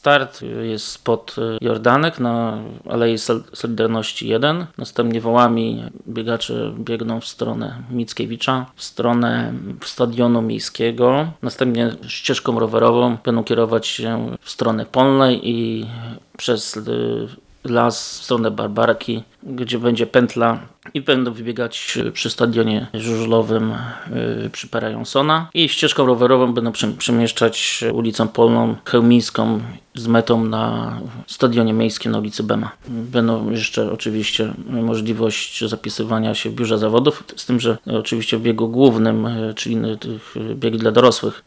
Start jest spod Jordanek na Alei Solidarności 1. Następnie wołami biegacze biegną w stronę Mickiewicza, w stronę stadionu miejskiego. Następnie ścieżką rowerową będą kierować się w stronę Polnej i przez las w stronę Barbarki, gdzie będzie pętla i będą wybiegać przy stadionie żużlowym przy Pera Johnsona i ścieżką rowerową będą przemieszczać ulicą Polną, Chełmińską z metą na stadionie miejskim na ulicy Bema. Będą jeszcze oczywiście możliwość zapisywania się w biurze zawodów, z tym, że oczywiście w biegu głównym, czyli biegi dla dorosłych,